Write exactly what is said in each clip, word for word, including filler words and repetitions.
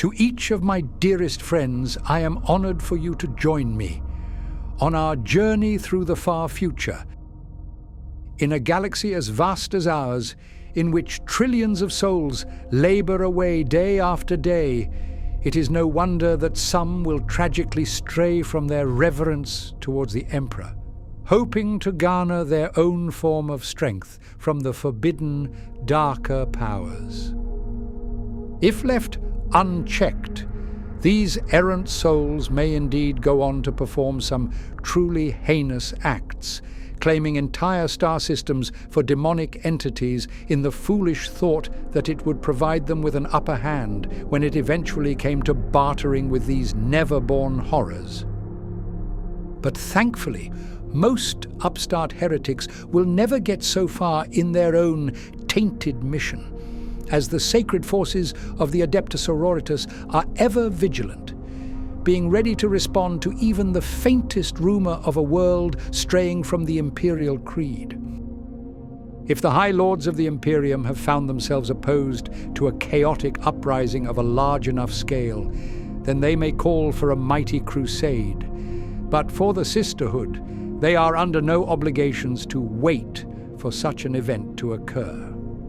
To each of my dearest friends, I am honored for you to join me on our journey through the far future, in a galaxy as vast as ours, in which trillions of souls labor away day after day. It is no wonder that some will tragically stray from their reverence towards the Emperor, hoping to garner their own form of strength from the forbidden, darker powers. If left unchecked, these errant souls may indeed go on to perform some truly heinous acts, claiming entire star systems for demonic entities in the foolish thought that it would provide them with an upper hand when it eventually came to bartering with these never-born horrors. But thankfully, most upstart heretics will never get so far in their own tainted mission, as the sacred forces of the Adepta Sororitas are ever vigilant, being ready to respond to even the faintest rumor of a world straying from the Imperial creed. If the High Lords of the Imperium have found themselves opposed to a chaotic uprising of a large enough scale, then they may call for a mighty crusade. But for the Sisterhood, they are under no obligations to wait for such an event to occur.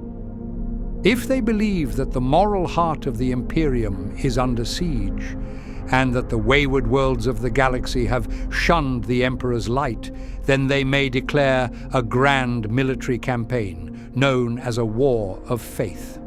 If they believe that the moral heart of the Imperium is under siege, and that the wayward worlds of the galaxy have shunned the Emperor's light, then they may declare a grand military campaign, known as a War of Faith.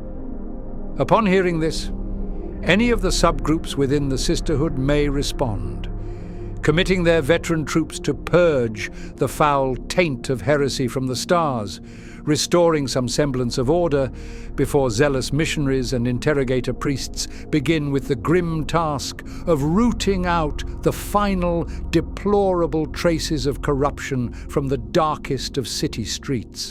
Upon hearing this, any of the subgroups within the Sisterhood may respond, committing their veteran troops to purge the foul taint of heresy from the stars, restoring some semblance of order before zealous missionaries and interrogator priests begin with the grim task of rooting out the final deplorable traces of corruption from the darkest of city streets.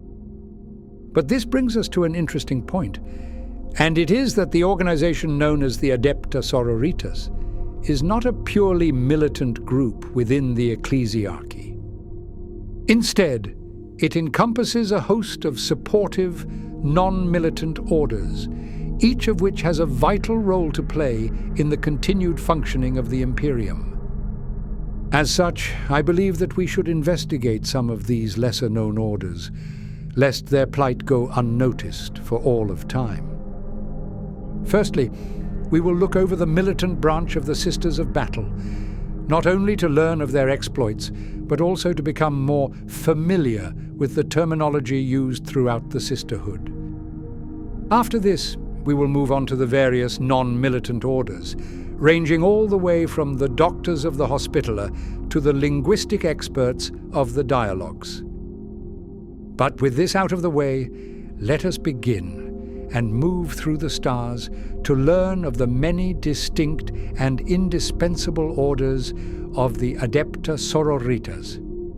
But this brings us to an interesting point, and it is that the organization known as the Adepta Sororitas is not a purely militant group within the ecclesiarchy. Instead, it encompasses a host of supportive, non-militant orders, each of which has a vital role to play in the continued functioning of the Imperium. As such, I believe that we should investigate some of these lesser-known orders, lest their plight go unnoticed for all of time. Firstly, we will look over the militant branch of the Sisters of Battle, not only to learn of their exploits, but also to become more familiar with the terminology used throughout the Sisterhood. After this, we will move on to the various non-militant orders, ranging all the way from the doctors of the Hospitaller to the linguistic experts of the dialogues. But with this out of the way, let us begin and move through the stars to learn of the many distinct and indispensable orders of the Adepta Sororitas.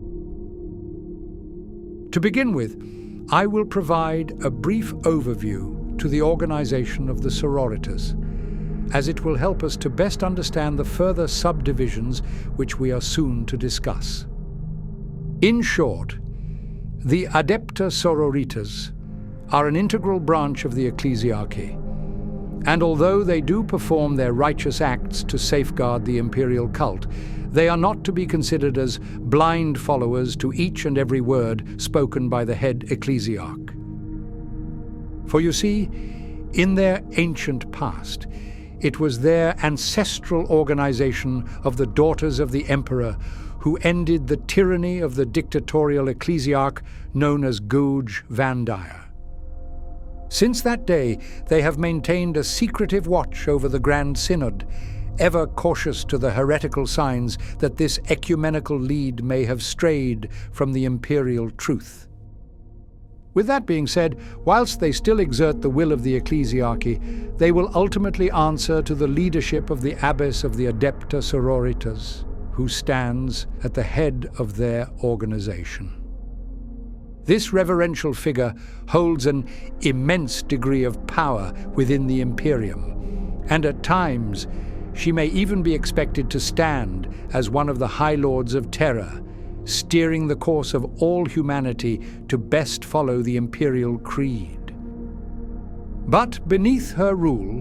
To begin with, I will provide a brief overview to the organization of the Sororitas, as it will help us to best understand the further subdivisions which we are soon to discuss. In short, the Adepta Sororitas are an integral branch of the ecclesiarchy, and although they do perform their righteous acts to safeguard the imperial cult, they are not to be considered as blind followers to each and every word spoken by the head ecclesiarch. For you see, in their ancient past, it was their ancestral organization of the Daughters of the Emperor who ended the tyranny of the dictatorial ecclesiarch known as Gouge Vandire. Since that day, they have maintained a secretive watch over the Grand Synod, ever cautious to the heretical signs that this ecumenical lead may have strayed from the imperial truth. With that being said, whilst they still exert the will of the ecclesiarchy, they will ultimately answer to the leadership of the abbess of the Adepta Sororitas, who stands at the head of their organization. This reverential figure holds an immense degree of power within the Imperium, and at times she may even be expected to stand as one of the High Lords of Terror, steering the course of all humanity to best follow the imperial creed. But beneath her rule,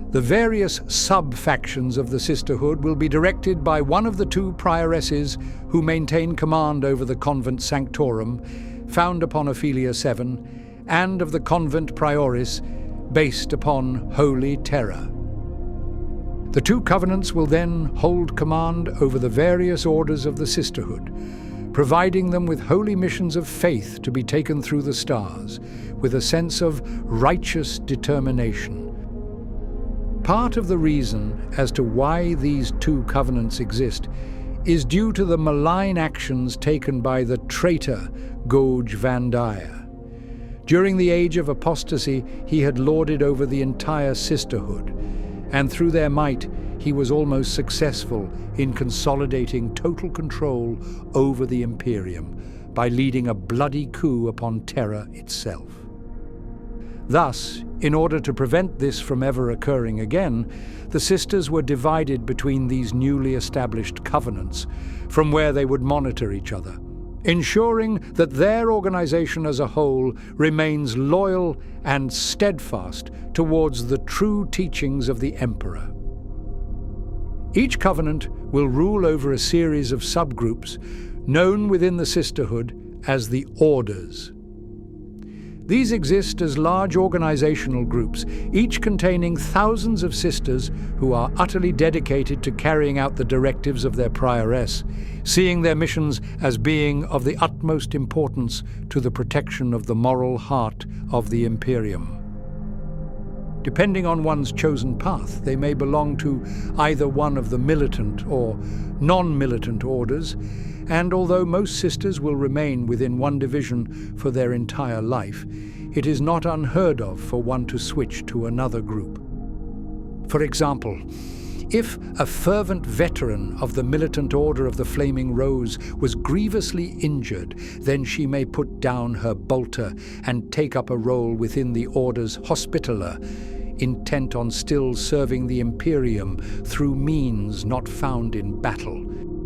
The various sub-factions of the Sisterhood will be directed by one of the two prioresses who maintain command over the convent sanctorum, found upon Ophelia seven, and of the convent prioris, based upon Holy Terra. The two covenants will then hold command over the various orders of the Sisterhood, providing them with holy missions of faith to be taken through the stars, with a sense of righteous determination. Part of the reason as to why these two covenants exist is due to the malign actions taken by the traitor Goge Van Dyer. During the age of apostasy, he had lorded over the entire sisterhood, and through their might, he was almost successful in consolidating total control over the Imperium by leading a bloody coup upon Terra itself. Thus, in order to prevent this from ever occurring again, the sisters were divided between these newly established covenants, from where they would monitor each other, ensuring that their organization as a whole remains loyal and steadfast towards the true teachings of the Emperor. Each covenant will rule over a series of subgroups known within the sisterhood as the Orders. These exist as large organizational groups, each containing thousands of sisters who are utterly dedicated to carrying out the directives of their prioress, seeing their missions as being of the utmost importance to the protection of the moral heart of the Imperium. Depending on one's chosen path, they may belong to either one of the militant or non-militant orders, and although most sisters will remain within one division for their entire life, it is not unheard of for one to switch to another group. For example, if a fervent veteran of the militant Order of the Flaming Rose was grievously injured, then she may put down her bolter and take up a role within the Order's Hospitaller, intent on still serving the Imperium through means not found in battle.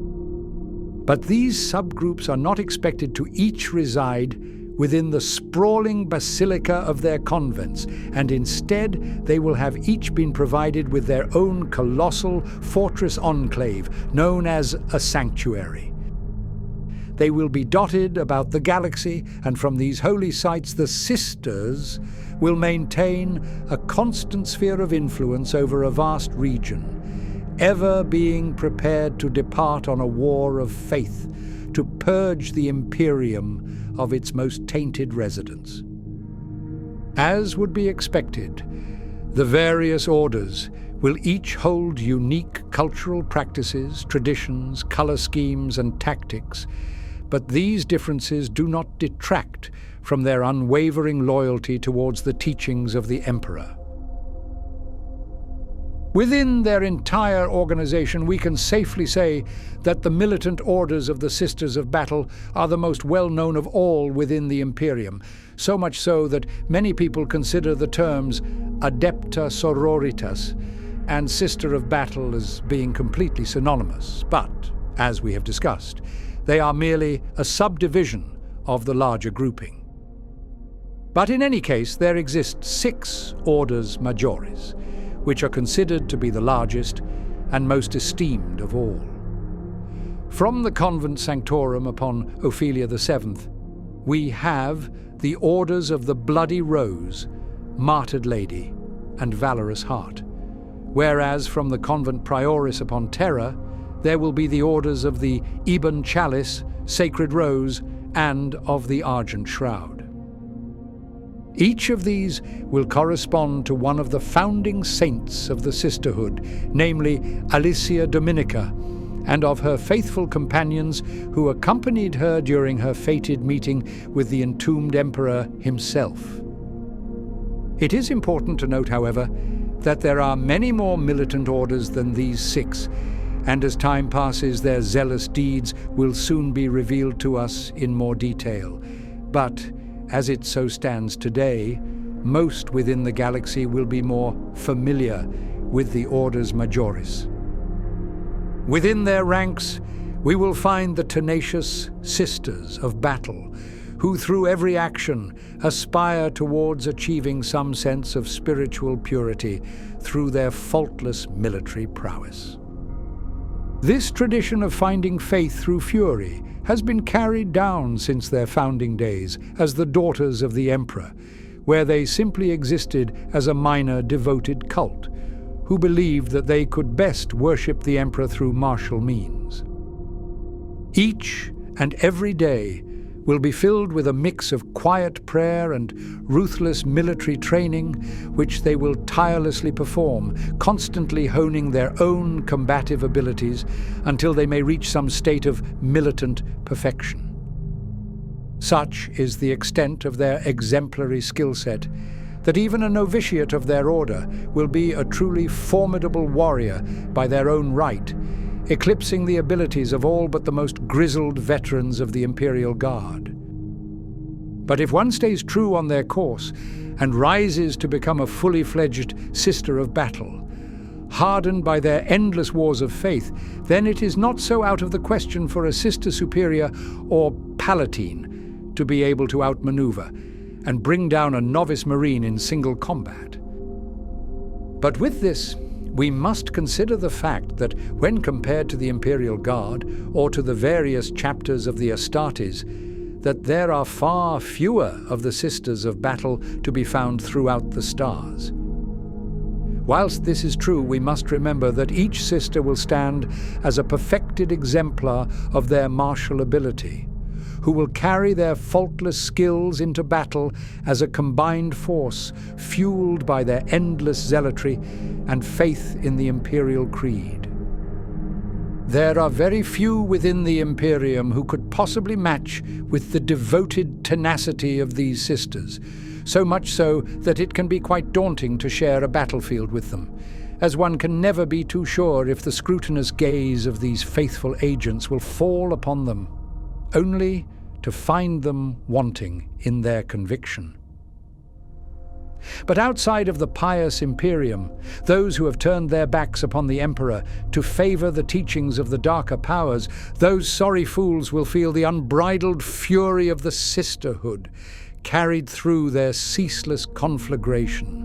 But these subgroups are not expected to each reside within the sprawling basilica of their convents, and instead they will have each been provided with their own colossal fortress enclave, known as a sanctuary. They will be dotted about the galaxy, and from these holy sites the sisters will maintain a constant sphere of influence over a vast region, ever being prepared to depart on a war of faith, to purge the Imperium of its most tainted residents. As would be expected, the various orders will each hold unique cultural practices, traditions, color schemes, and tactics, but these differences do not detract from their unwavering loyalty towards the teachings of the Emperor. Within their entire organization, we can safely say that the militant orders of the Sisters of Battle are the most well-known of all within the Imperium, so much so that many people consider the terms Adepta Sororitas and Sister of Battle as being completely synonymous. But, as we have discussed, they are merely a subdivision of the larger grouping. But in any case, there exist six Orders Majoris, which are considered to be the largest and most esteemed of all. From the convent sanctorum upon Ophelia the seventh, we have the Orders of the Bloody Rose, Martyred Lady, and Valorous Heart, whereas from the convent prioris upon Terra, there will be the Orders of the Ebon Chalice, Sacred Rose, and of the Argent Shroud. Each of these will correspond to one of the founding saints of the sisterhood, namely Alicia Dominica, and of her faithful companions who accompanied her during her fated meeting with the entombed emperor himself. It is important to note, however, that there are many more militant orders than these six, and as time passes, their zealous deeds will soon be revealed to us in more detail. But as it so stands today, most within the galaxy will be more familiar with the Orders Majoris. Within their ranks, we will find the tenacious Sisters of Battle, who through every action aspire towards achieving some sense of spiritual purity through their faultless military prowess. This tradition of finding faith through fury has been carried down since their founding days as the Daughters of the Emperor, where they simply existed as a minor devoted cult, who believed that they could best worship the Emperor through martial means. Each and every day will be filled with a mix of quiet prayer and ruthless military training, which they will tirelessly perform, constantly honing their own combative abilities until they may reach some state of militant perfection. Such is the extent of their exemplary skill set that even a novitiate of their order will be a truly formidable warrior by their own right, eclipsing the abilities of all but the most grizzled veterans of the Imperial Guard. But if one stays true on their course and rises to become a fully fledged Sister of Battle, hardened by their endless wars of faith, then it is not so out of the question for a Sister Superior or Palatine to be able to outmaneuver and bring down a novice Marine in single combat. But with this, we must consider the fact that when compared to the Imperial Guard or to the various chapters of the Astartes, that there are far fewer of the Sisters of Battle to be found throughout the stars. Whilst this is true, we must remember that each sister will stand as a perfected exemplar of their martial ability, who will carry their faultless skills into battle as a combined force, fueled by their endless zealotry and faith in the Imperial Creed. There are very few within the Imperium who could possibly match with the devoted tenacity of these sisters, so much so that it can be quite daunting to share a battlefield with them, as one can never be too sure if the scrutinous gaze of these faithful agents will fall upon them, only to find them wanting in their conviction. But outside of the pious Imperium, those who have turned their backs upon the Emperor to favor the teachings of the darker powers, those sorry fools will feel the unbridled fury of the sisterhood carried through their ceaseless conflagration.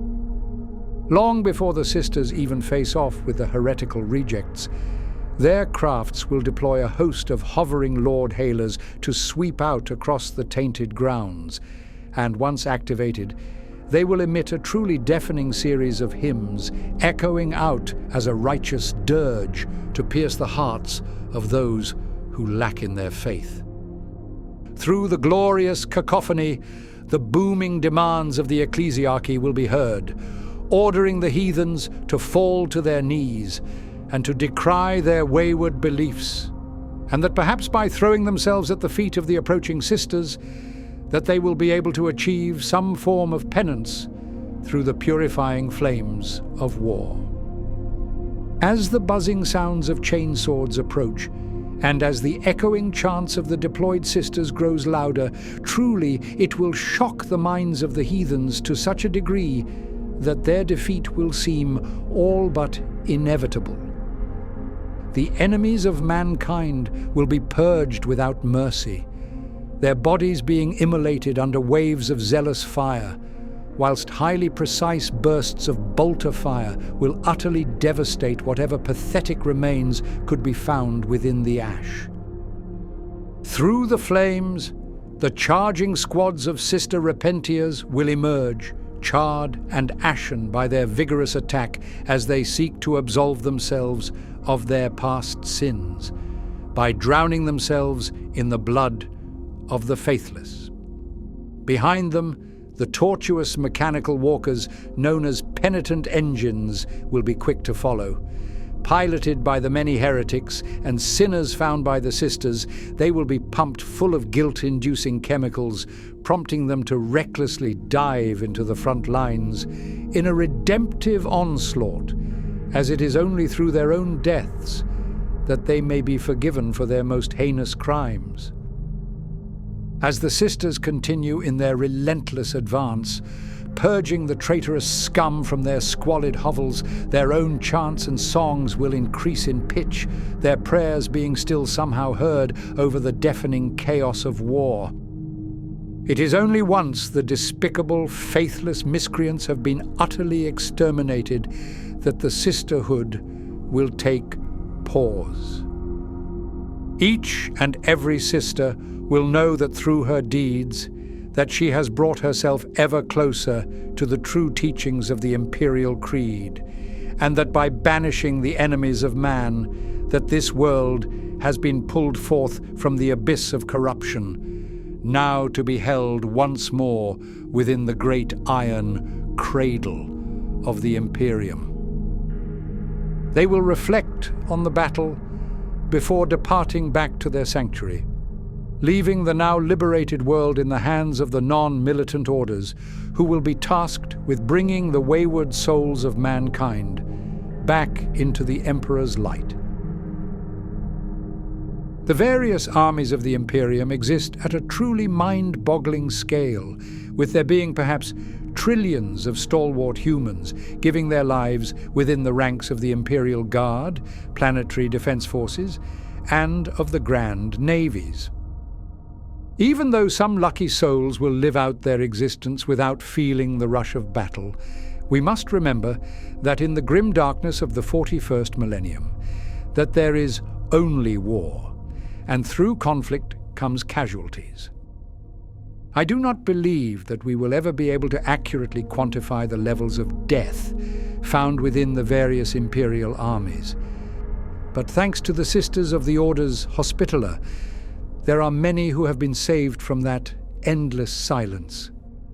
Long before the sisters even face off with the heretical rejects, their crafts will deploy a host of hovering Lord Hailers to sweep out across the tainted grounds, and once activated, they will emit a truly deafening series of hymns, echoing out as a righteous dirge to pierce the hearts of those who lack in their faith. Through the glorious cacophony, the booming demands of the ecclesiarchy will be heard, ordering the heathens to fall to their knees and to decry their wayward beliefs, and that perhaps by throwing themselves at the feet of the approaching sisters, that they will be able to achieve some form of penance through the purifying flames of war. As the buzzing sounds of chainswords approach, and as the echoing chants of the deployed sisters grows louder, truly it will shock the minds of the heathens to such a degree that their defeat will seem all but inevitable. The enemies of mankind will be purged without mercy, their bodies being immolated under waves of zealous fire, whilst highly precise bursts of bolter fire will utterly devastate whatever pathetic remains could be found within the ash. Through the flames, the charging squads of Sister Repentiers will emerge, charred and ashen by their vigorous attack as they seek to absolve themselves of their past sins, by drowning themselves in the blood of the faithless. Behind them, the tortuous mechanical walkers known as penitent engines will be quick to follow. Piloted by the many heretics and sinners found by the sisters, they will be pumped full of guilt-inducing chemicals, prompting them to recklessly dive into the front lines in a redemptive onslaught, as it is only through their own deaths that they may be forgiven for their most heinous crimes. As the sisters continue in their relentless advance, purging the traitorous scum from their squalid hovels, their own chants and songs will increase in pitch, their prayers being still somehow heard over the deafening chaos of war. It is only once the despicable, faithless miscreants have been utterly exterminated that the sisterhood will take pause. Each and every sister will know that through her deeds, that she has brought herself ever closer to the true teachings of the Imperial Creed, and that by banishing the enemies of man, that this world has been pulled forth from the abyss of corruption, now to be held once more within the great iron cradle of the Imperium. They will reflect on the battle before departing back to their sanctuary, leaving the now liberated world in the hands of the non-militant orders, who will be tasked with bringing the wayward souls of mankind back into the Emperor's light. The various armies of the Imperium exist at a truly mind-boggling scale, with there being perhaps trillions of stalwart humans giving their lives within the ranks of the Imperial Guard, planetary defense forces, and of the Grand Navies. Even though some lucky souls will live out their existence without feeling the rush of battle, we must remember that in the grim darkness of the forty-first millennium, that there is only war, and through conflict comes casualties. I do not believe that we will ever be able to accurately quantify the levels of death found within the various Imperial armies. But thanks to the Sisters of the Order's Hospitaller, there are many who have been saved from that endless silence.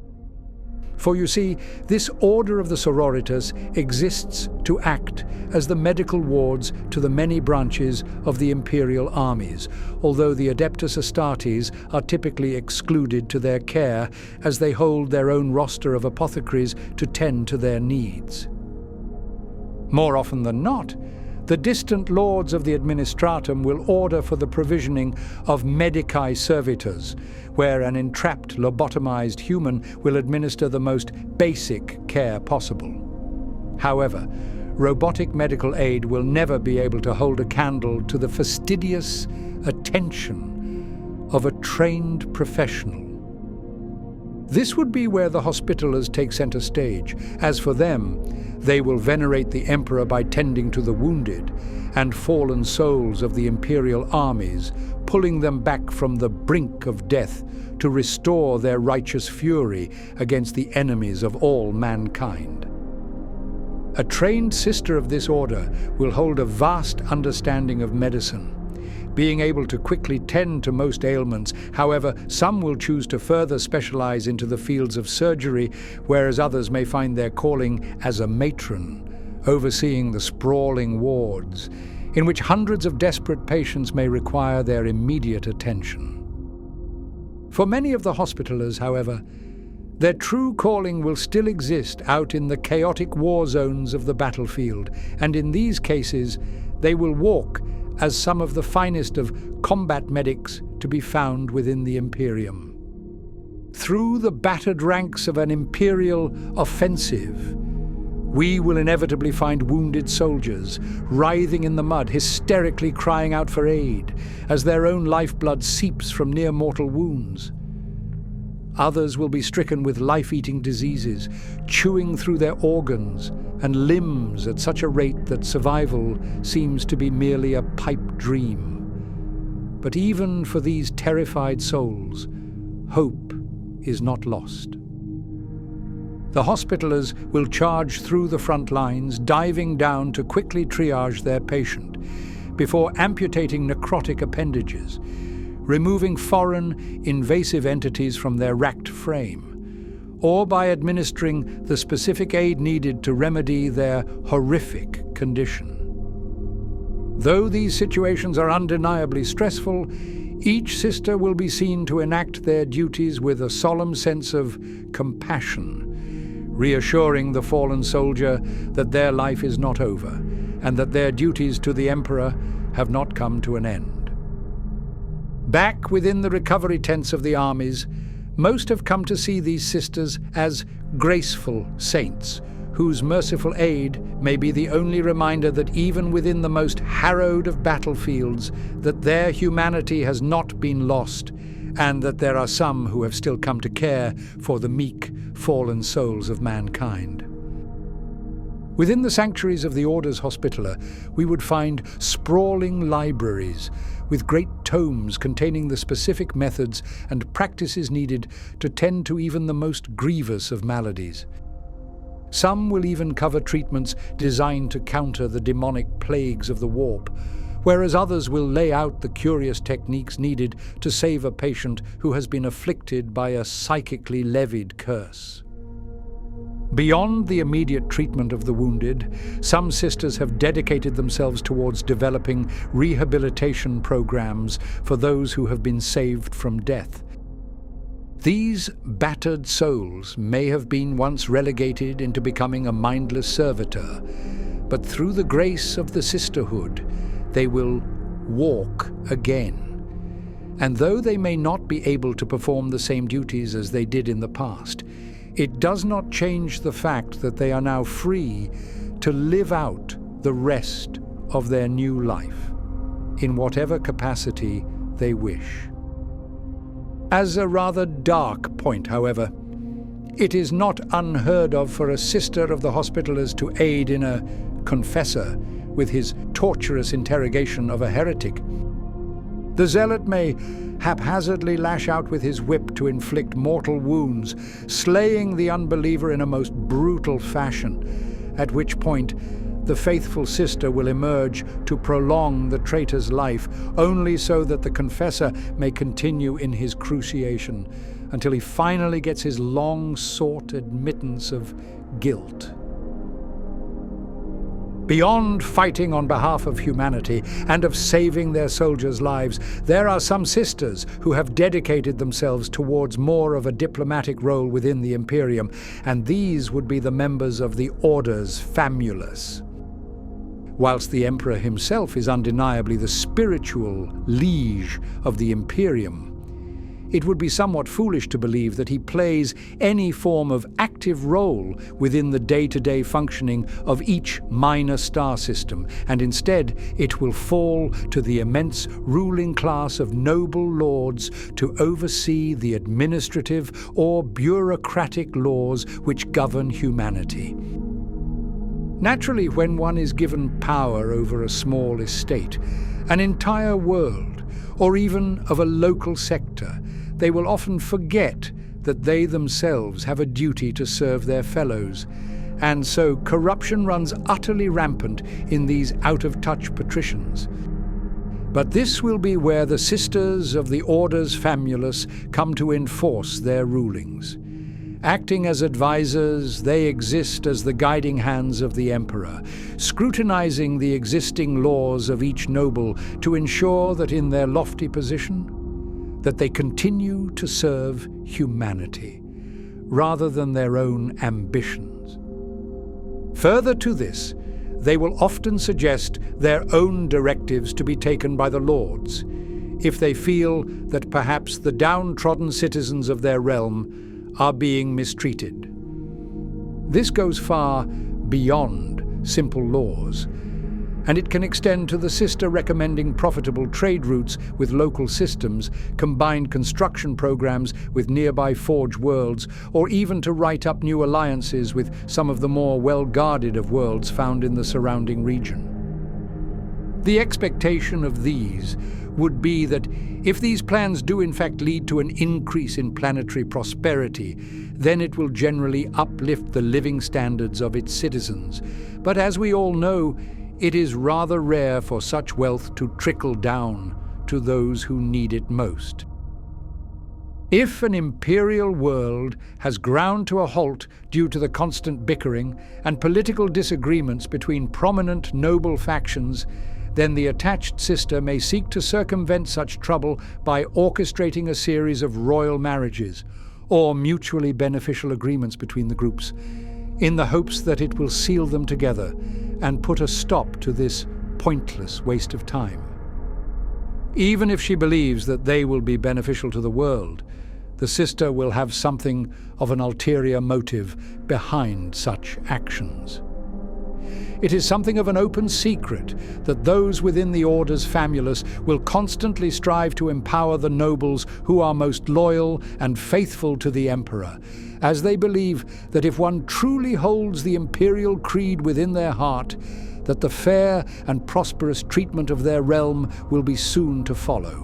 For you see, this Order of the Sororitas exists to act as the medical wards to the many branches of the Imperial armies, although the Adeptus Astartes are typically excluded to their care, as they hold their own roster of apothecaries to tend to their needs. More often than not, the distant lords of the Administratum will order for the provisioning of medicae servitors, where an entrapped, lobotomized human will administer the most basic care possible. However, robotic medical aid will never be able to hold a candle to the fastidious attention of a trained professional. This would be where the Hospitallers take center stage. As for them, they will venerate the Emperor by tending to the wounded and fallen souls of the Imperial armies, pulling them back from the brink of death to restore their righteous fury against the enemies of all mankind. A trained sister of this order will hold a vast understanding of medicine, being able to quickly tend to most ailments. However, some will choose to further specialize into the fields of surgery, whereas others may find their calling as a matron, overseeing the sprawling wards, in which hundreds of desperate patients may require their immediate attention. For many of the Hospitallers, however, their true calling will still exist out in the chaotic war zones of the battlefield, and in these cases, they will walk as some of the finest of combat medics to be found within the Imperium. Through the battered ranks of an Imperial offensive, we will inevitably find wounded soldiers writhing in the mud, hysterically crying out for aid as their own lifeblood seeps from near-mortal wounds. Others will be stricken with life-eating diseases, chewing through their organs and limbs at such a rate that survival seems to be merely a pipe dream. But even for these terrified souls, hope is not lost. The Hospitallers will charge through the front lines, diving down to quickly triage their patient, before amputating necrotic appendages, removing foreign, invasive entities from their racked frame, or by administering the specific aid needed to remedy their horrific condition. Though these situations are undeniably stressful, each sister will be seen to enact their duties with a solemn sense of compassion, reassuring the fallen soldier that their life is not over, and that their duties to the Emperor have not come to an end. Back within the recovery tents of the armies, most have come to see these sisters as graceful saints, whose merciful aid may be the only reminder that even within the most harrowed of battlefields, that their humanity has not been lost, and that there are some who have still come to care for the meek, fallen souls of mankind. Within the sanctuaries of the Orders Hospitaller, we would find sprawling libraries with great tomes containing the specific methods and practices needed to tend to even the most grievous of maladies. Some will even cover treatments designed to counter the demonic plagues of the warp, whereas others will lay out the curious techniques needed to save a patient who has been afflicted by a psychically levied curse. Beyond the immediate treatment of the wounded, some sisters have dedicated themselves towards developing rehabilitation programs for those who have been saved from death. These battered souls may have been once relegated into becoming a mindless servitor, but through the grace of the sisterhood, they will walk again. And though they may not be able to perform the same duties as they did in the past, it does not change the fact that they are now free to live out the rest of their new life, in whatever capacity they wish. As a rather dark point, however, it is not unheard of for a sister of the Hospitallers to aid in a confessor with his torturous interrogation of a heretic. The zealot may haphazardly lash out with his whip to inflict mortal wounds, slaying the unbeliever in a most brutal fashion, at which point the faithful sister will emerge to prolong the traitor's life, only so that the confessor may continue in his cruciation until he finally gets his long-sought admittance of guilt. Beyond fighting on behalf of humanity and of saving their soldiers' lives, there are some sisters who have dedicated themselves towards more of a diplomatic role within the Imperium, and these would be the members of the Orders Famulus. Whilst the Emperor himself is undeniably the spiritual liege of the Imperium, it would be somewhat foolish to believe that he plays any form of active role within the day-to-day functioning of each minor star system, and instead it will fall to the immense ruling class of noble lords to oversee the administrative or bureaucratic laws which govern humanity. Naturally, when one is given power over a small estate, an entire world, or even of a local sector, they will often forget that they themselves have a duty to serve their fellows, and so corruption runs utterly rampant in these out-of-touch patricians. But this will be where the sisters of the Orders Famulus come to enforce their rulings. Acting as advisors, they exist as the guiding hands of the Emperor, scrutinizing the existing laws of each noble to ensure that in their lofty position, that they continue to serve humanity, rather than their own ambitions. Further to this, they will often suggest their own directives to be taken by the lords, if they feel that perhaps the downtrodden citizens of their realm are being mistreated. This goes far beyond simple laws, and it can extend to the sister recommending profitable trade routes with local systems, combined construction programs with nearby forge worlds, or even to write up new alliances with some of the more well-guarded of worlds found in the surrounding region. The expectation of these would be that if these plans do in fact lead to an increase in planetary prosperity, then it will generally uplift the living standards of its citizens. But as we all know, it is rather rare for such wealth to trickle down to those who need it most. If an imperial world has ground to a halt due to the constant bickering and political disagreements between prominent noble factions, then the attached sister may seek to circumvent such trouble by orchestrating a series of royal marriages or mutually beneficial agreements between the groups, in the hopes that it will seal them together and put a stop to this pointless waste of time. Even if she believes that they will be beneficial to the world, the sister will have something of an ulterior motive behind such actions. It is something of an open secret that those within the Orders Famulus will constantly strive to empower the nobles who are most loyal and faithful to the Emperor, as they believe that if one truly holds the imperial creed within their heart, that the fair and prosperous treatment of their realm will be soon to follow.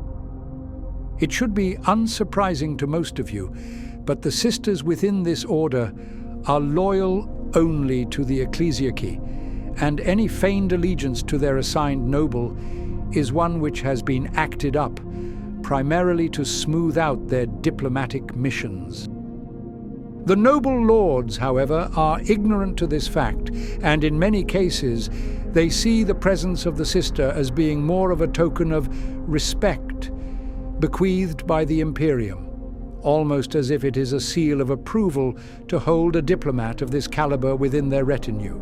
It should be unsurprising to most of you, but the sisters within this order are loyal only to the ecclesiarchy, and any feigned allegiance to their assigned noble is one which has been acted up, primarily to smooth out their diplomatic missions. The noble lords, however, are ignorant to this fact, and in many cases they see the presence of the sister as being more of a token of respect bequeathed by the Imperium, almost as if it is a seal of approval to hold a diplomat of this caliber within their retinue.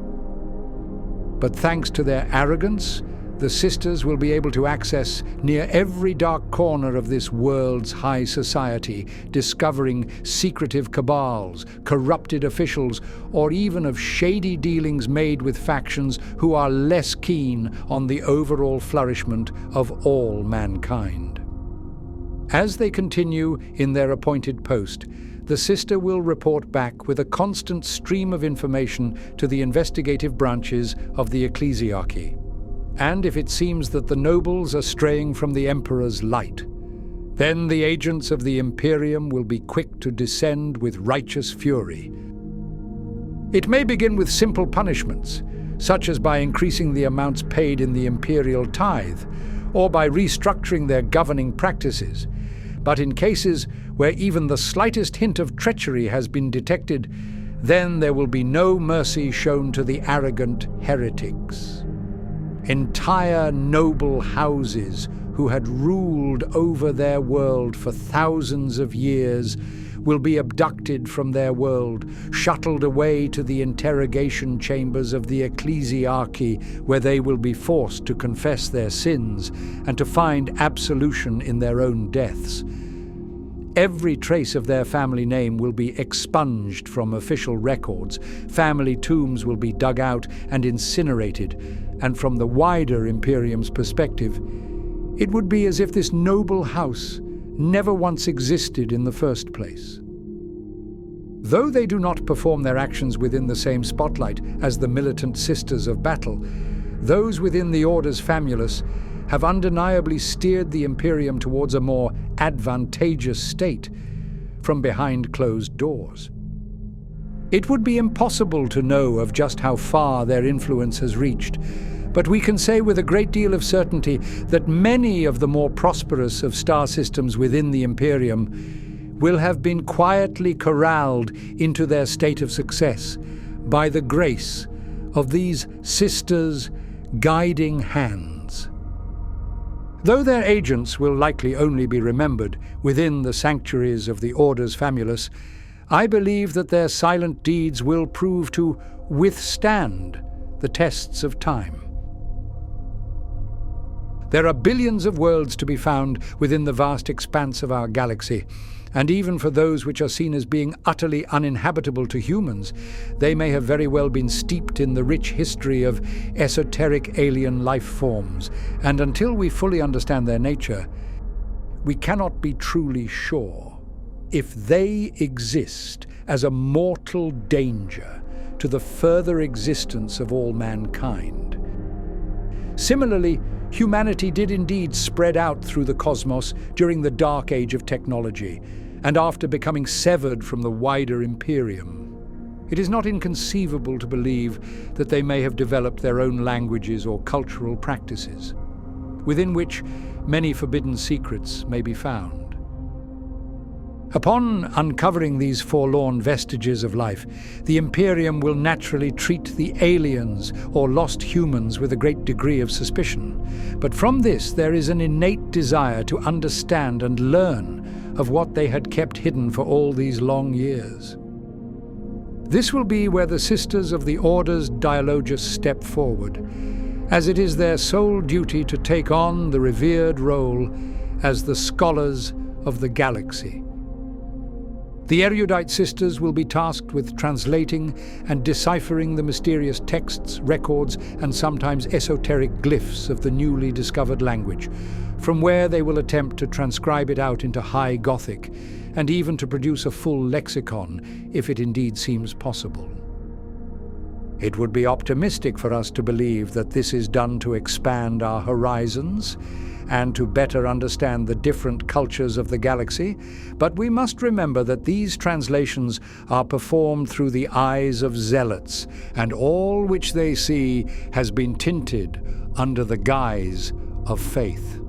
But thanks to their arrogance, the sisters will be able to access near every dark corner of this world's high society, discovering secretive cabals, corrupted officials, or even of shady dealings made with factions who are less keen on the overall flourishment of all mankind. As they continue in their appointed post, the sister will report back with a constant stream of information to the investigative branches of the ecclesiarchy. And if it seems that the nobles are straying from the Emperor's light, then the agents of the Imperium will be quick to descend with righteous fury. It may begin with simple punishments, such as by increasing the amounts paid in the imperial tithe, or by restructuring their governing practices. But in cases where even the slightest hint of treachery has been detected, then there will be no mercy shown to the arrogant heretics. Entire noble houses who had ruled over their world for thousands of years will be abducted from their world, shuttled away to the interrogation chambers of the ecclesiarchy, where they will be forced to confess their sins and to find absolution in their own deaths. Every trace of their family name will be expunged from official records, family tombs will be dug out and incinerated, and from the wider Imperium's perspective, it would be as if this noble house never once existed in the first place. Though they do not perform their actions within the same spotlight as the militant Sisters of Battle, those within the Orders Famulus have undeniably steered the Imperium towards a more advantageous state from behind closed doors. It would be impossible to know of just how far their influence has reached, but we can say with a great deal of certainty that many of the more prosperous of star systems within the Imperium will have been quietly corralled into their state of success by the grace of these sisters' guiding hands. Though their agents will likely only be remembered within the sanctuaries of the Orders Famulus, I believe that their silent deeds will prove to withstand the tests of time. There are billions of worlds to be found within the vast expanse of our galaxy, and even for those which are seen as being utterly uninhabitable to humans, they may have very well been steeped in the rich history of esoteric alien life forms, and until we fully understand their nature, we cannot be truly sure if they exist as a mortal danger to the further existence of all mankind. Similarly, humanity did indeed spread out through the cosmos during the dark age of technology, and after becoming severed from the wider Imperium. It is not inconceivable to believe that they may have developed their own languages or cultural practices, within which many forbidden secrets may be found. Upon uncovering these forlorn vestiges of life, the Imperium will naturally treat the aliens or lost humans with a great degree of suspicion. But from this there is an innate desire to understand and learn of what they had kept hidden for all these long years. This will be where the Sisters of the Orders Dialogus step forward, as it is their sole duty to take on the revered role as the scholars of the galaxy. The erudite sisters will be tasked with translating and deciphering the mysterious texts, records, and sometimes esoteric glyphs of the newly discovered language, from where they will attempt to transcribe it out into High Gothic, and even to produce a full lexicon, if it indeed seems possible. It would be optimistic for us to believe that this is done to expand our horizons and to better understand the different cultures of the galaxy, but we must remember that these translations are performed through the eyes of zealots, and all which they see has been tinted under the guise of faith.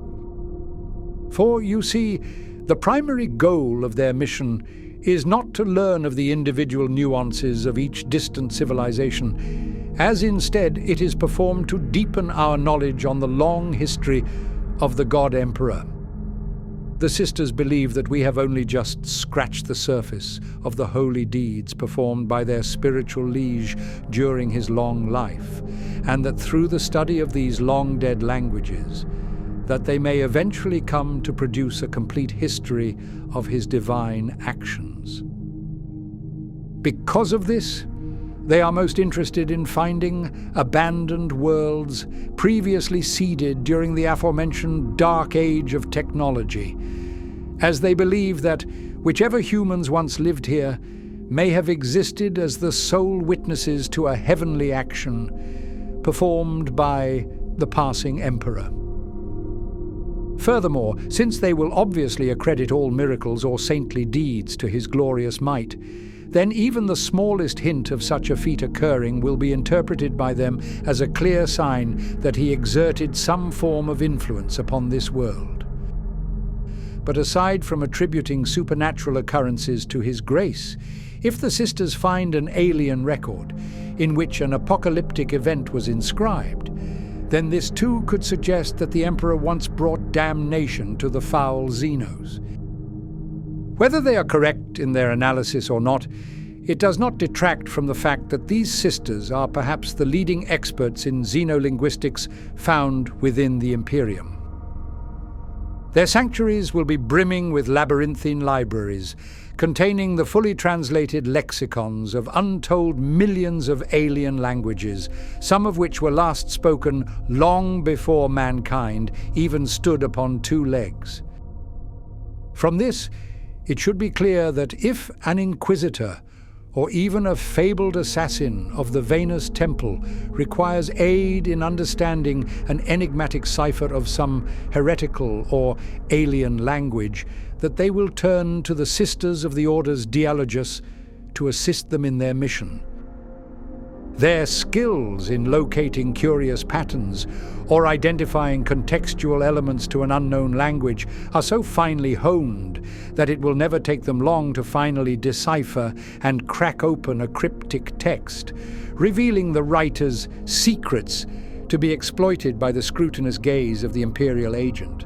For, you see, the primary goal of their mission is not to learn of the individual nuances of each distant civilization, as instead it is performed to deepen our knowledge on the long history of the God Emperor. The sisters believe that we have only just scratched the surface of the holy deeds performed by their spiritual liege during his long life, and that through the study of these long-dead languages, that they may eventually come to produce a complete history of his divine actions. Because of this, they are most interested in finding abandoned worlds previously seeded during the aforementioned dark age of technology, as they believe that whichever humans once lived here may have existed as the sole witnesses to a heavenly action performed by the passing emperor. Furthermore, since they will obviously accredit all miracles or saintly deeds to his glorious might, then even the smallest hint of such a feat occurring will be interpreted by them as a clear sign that he exerted some form of influence upon this world. But aside from attributing supernatural occurrences to his grace, if the sisters find an alien record in which an apocalyptic event was inscribed, then this too could suggest that the Emperor once brought damnation to the foul Xenos. Whether they are correct in their analysis or not, it does not detract from the fact that these sisters are perhaps the leading experts in xenolinguistics found within the Imperium. Their sanctuaries will be brimming with labyrinthine libraries, containing the fully translated lexicons of untold millions of alien languages, some of which were last spoken long before mankind even stood upon two legs. From this, it should be clear that if an inquisitor, or even a fabled assassin of the Venus Temple, requires aid in understanding an enigmatic cipher of some heretical or alien language, that they will turn to the Sisters of the Orders Dialogus to assist them in their mission. Their skills in locating curious patterns or identifying contextual elements to an unknown language are so finely honed that it will never take them long to finally decipher and crack open a cryptic text, revealing the writer's secrets to be exploited by the scrutinous gaze of the Imperial agent.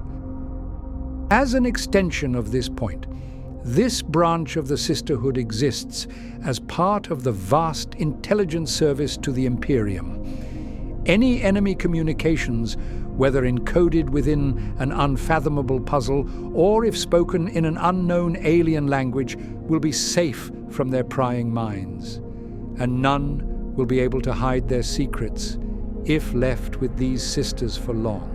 As an extension of this point, this branch of the Sisterhood exists as part of the vast intelligence service to the Imperium. Any enemy communications, whether encoded within an unfathomable puzzle or if spoken in an unknown alien language, will be safe from their prying minds, and none will be able to hide their secrets if left with these sisters for long.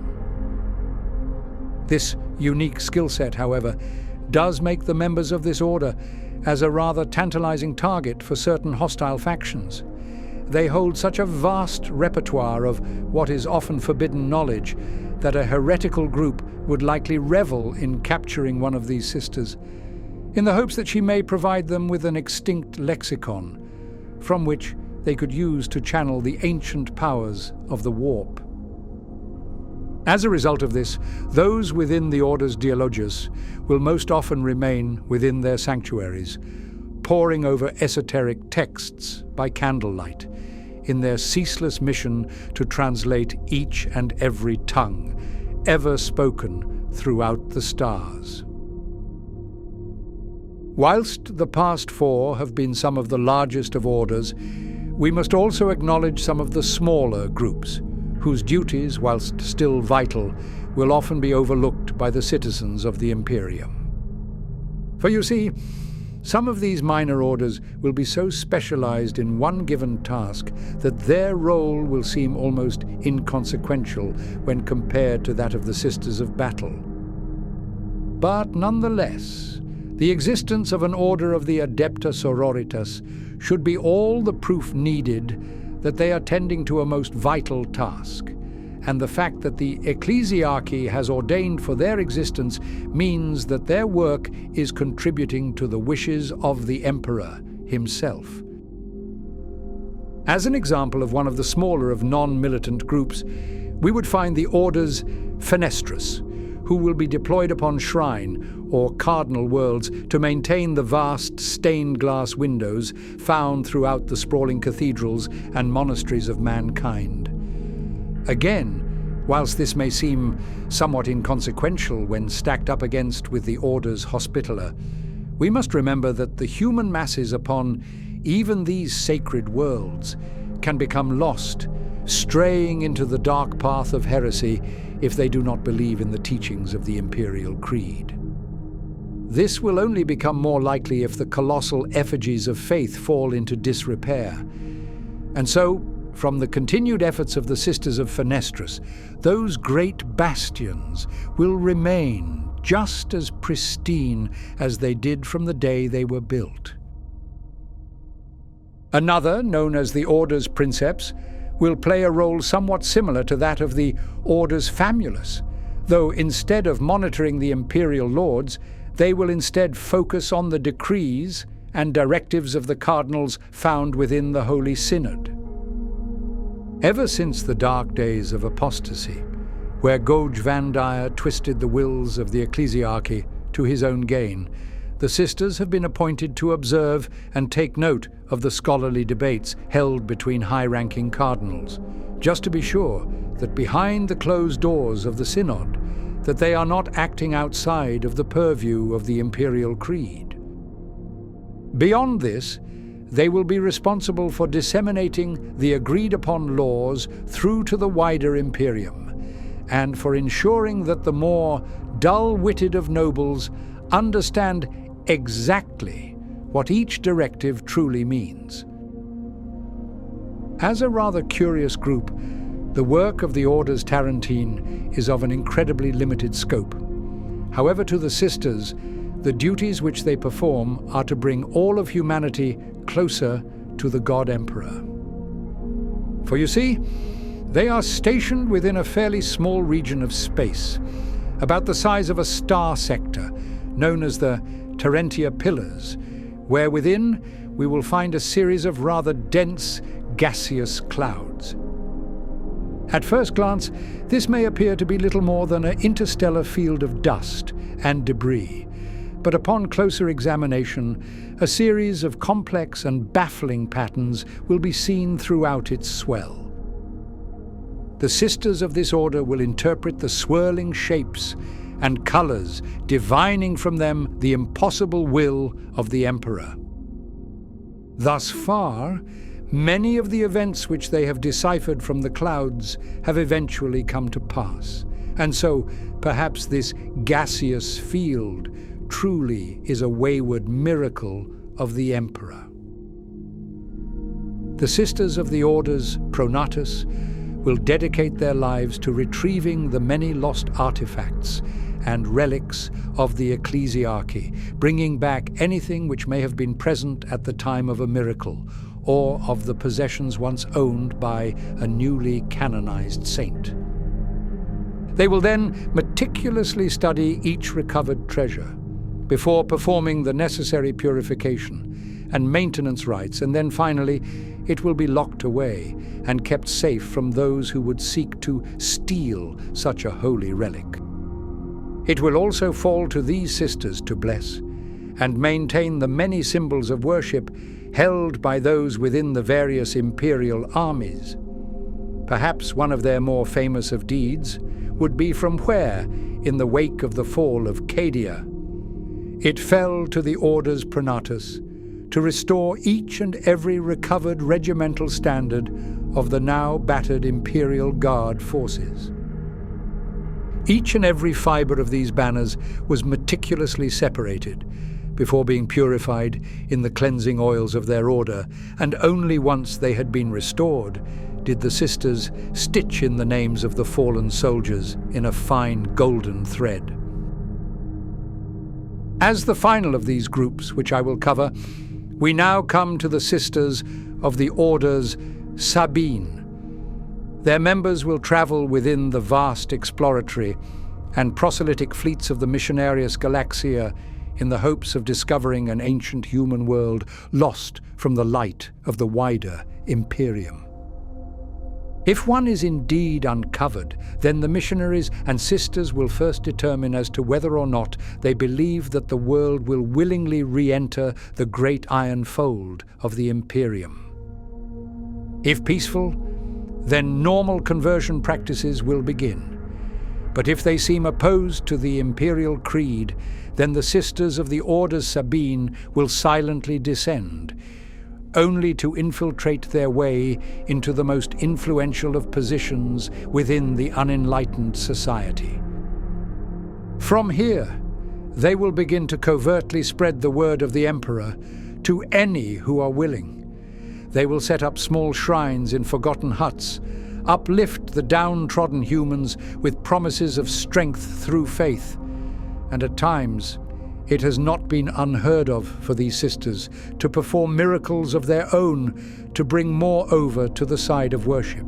This unique skill set, however, does make the members of this order as a rather tantalizing target for certain hostile factions. They hold such a vast repertoire of what is often forbidden knowledge that a heretical group would likely revel in capturing one of these sisters, in the hopes that she may provide them with an extinct lexicon, from which they could use to channel the ancient powers of the warp. As a result of this, those within the Orders Dialogus will most often remain within their sanctuaries, poring over esoteric texts by candlelight, in their ceaseless mission to translate each and every tongue ever spoken throughout the stars. Whilst the past four have been some of the largest of orders, we must also acknowledge some of the smaller groups, whose duties, whilst still vital, will often be overlooked by the citizens of the Imperium. For you see, Some of these minor orders will be so specialized in one given task that their role will seem almost inconsequential when compared to that of the Sisters of Battle. But nonetheless, the existence of an order of the Adepta Sororitas should be all the proof needed that they are tending to a most vital task, and the fact that the ecclesiarchy has ordained for their existence means that their work is contributing to the wishes of the Emperor himself. As an example of one of the smaller of non-militant groups, we would find the Order's Fenestrus, who will be deployed upon shrine or cardinal worlds to maintain the vast stained glass windows found throughout the sprawling cathedrals and monasteries of mankind. Again, whilst this may seem somewhat inconsequential when stacked up against with the Order's Hospitaller, we must remember that the human masses upon even these sacred worlds can become lost, straying into the dark path of heresy if they do not believe in the teachings of the Imperial Creed. This will only become more likely if the colossal effigies of faith fall into disrepair. And so, from the continued efforts of the Sisters of Fenestrus, those great bastions will remain just as pristine as they did from the day they were built. Another, known as the Order's Princeps, will play a role somewhat similar to that of the Order's Famulus, though instead of monitoring the imperial lords, they will instead focus on the decrees and directives of the cardinals found within the Holy Synod. Ever since the dark days of apostasy, where Goj Vandir twisted the wills of the ecclesiarchy to his own gain, the sisters have been appointed to observe and take note of the scholarly debates held between high-ranking cardinals, just to be sure that behind the closed doors of the synod, that they are not acting outside of the purview of the imperial creed. Beyond this, they will be responsible for disseminating the agreed-upon laws through to the wider imperium, and for ensuring that the more dull-witted of nobles understand exactly what each directive truly means. As a rather curious group, the work of the Order's Tarentine is of an incredibly limited scope. However, to the sisters, the duties which they perform are to bring all of humanity closer to the God Emperor. For you see, they are stationed within a fairly small region of space, about the size of a star sector, known as the Terentia Pillars, where within we will find a series of rather dense, gaseous clouds. At first glance, this may appear to be little more than an interstellar field of dust and debris, but upon closer examination, a series of complex and baffling patterns will be seen throughout its swell. The sisters of this order will interpret the swirling shapes and colors, divining from them the impossible will of the Emperor. Thus far, many of the events which they have deciphered from the clouds have eventually come to pass, and so perhaps this gaseous field truly is a wayward miracle of the Emperor. The Sisters of the Orders Pronatus will dedicate their lives to retrieving the many lost artifacts and relics of the ecclesiarchy, bringing back anything which may have been present at the time of a miracle, or of the possessions once owned by a newly canonized saint. They will then meticulously study each recovered treasure, before performing the necessary purification and maintenance rites, and then finally it will be locked away and kept safe from those who would seek to steal such a holy relic. It will also fall to these sisters to bless and maintain the many symbols of worship held by those within the various imperial armies. Perhaps one of their more famous of deeds would be from where, in the wake of the fall of Cadia, it fell to the Order's Pronatus to restore each and every recovered regimental standard of the now battered Imperial Guard forces. Each and every fibre of these banners was meticulously separated, before being purified in the cleansing oils of their order, and only once they had been restored did the sisters stitch in the names of the fallen soldiers in a fine golden thread. As the final of these groups, which I will cover, we now come to the sisters of the orders Sabine. Their members will travel within the vast exploratory and proselytic fleets of the Missionarius Galaxia in the hopes of discovering an ancient human world lost from the light of the wider Imperium. If one is indeed uncovered, then the missionaries and sisters will first determine as to whether or not they believe that the world will willingly re-enter the great iron fold of the Imperium. If peaceful, then normal conversion practices will begin. But if they seem opposed to the imperial creed, then the sisters of the Orders Sabine will silently descend, only to infiltrate their way into the most influential of positions within the unenlightened society. From here, they will begin to covertly spread the word of the Emperor to any who are willing. They will set up small shrines in forgotten huts, uplift the downtrodden humans with promises of strength through faith, and at times, it has not been unheard of for these sisters to perform miracles of their own to bring more over to the side of worship.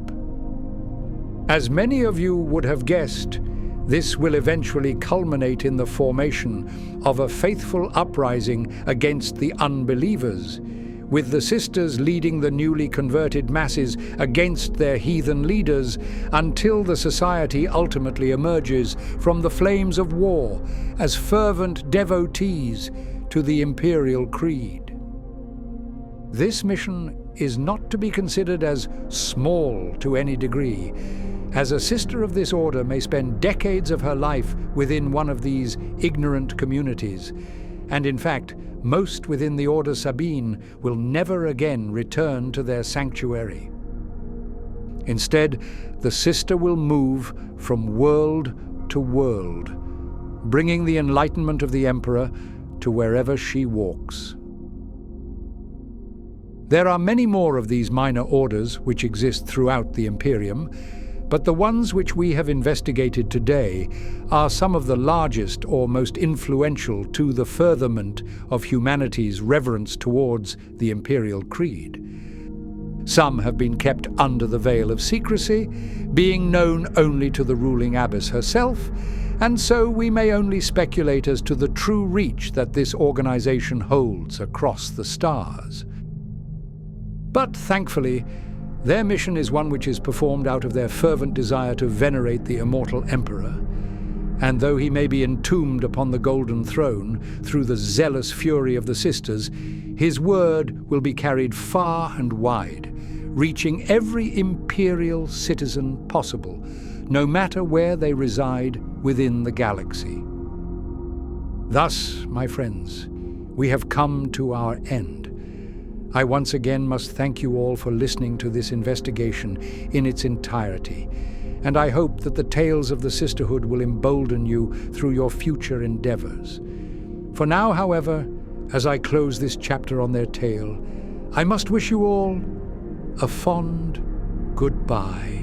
As many of you would have guessed, this will eventually culminate in the formation of a faithful uprising against the unbelievers, with the sisters leading the newly converted masses against their heathen leaders until the society ultimately emerges from the flames of war as fervent devotees to the imperial creed. This mission is not to be considered as small to any degree, as a sister of this order may spend decades of her life within one of these ignorant communities, and in fact, most within the Order Sabine will never again return to their sanctuary. Instead, the sister will move from world to world, bringing the enlightenment of the Emperor to wherever she walks. There are many more of these minor orders which exist throughout the Imperium, but the ones which we have investigated today are some of the largest or most influential to the furtherment of humanity's reverence towards the imperial creed. Some have been kept under the veil of secrecy, being known only to the ruling abbess herself, and so we may only speculate as to the true reach that this organization holds across the stars. But thankfully, their mission is one which is performed out of their fervent desire to venerate the immortal Emperor, and though he may be entombed upon the Golden Throne through the zealous fury of the sisters, his word will be carried far and wide, reaching every imperial citizen possible, no matter where they reside within the galaxy. Thus, my friends, we have come to our end. I once again must thank you all for listening to this investigation in its entirety, and I hope that the tales of the Sisterhood will embolden you through your future endeavors. For now, however, as I close this chapter on their tale, I must wish you all a fond goodbye.